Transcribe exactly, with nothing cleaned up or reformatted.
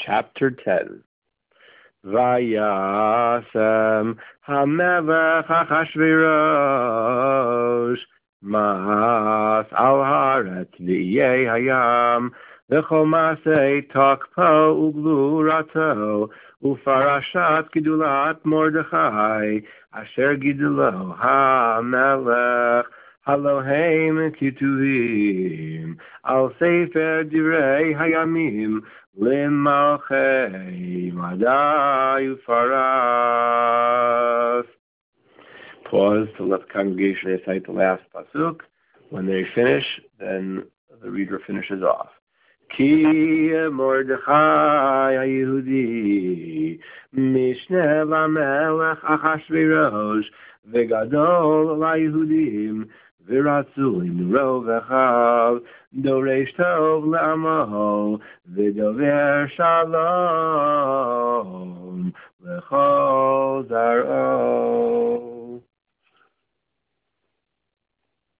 Chapter ten. Vayasem Hamelech Achashverosh Mas al Haaretz V'yei Hayam V'chol Masei Tokpo Uglurato Ufarashat Gidulat Mordechai Asher Gidulo Hamelech Haloheim Kituvim Al Sefer Divrei Hayamim Limalchei Madai Ufaras. Pause to let the congregation recite the last pasuk. When they finish, then the reader finishes off. Ki Mordechai HaYehudi Mishneh LaMelech Achashverosh V'gadol LaYehudim V'ratzu Imro V'chav Doresh Tov L'Amo V'dover Shalom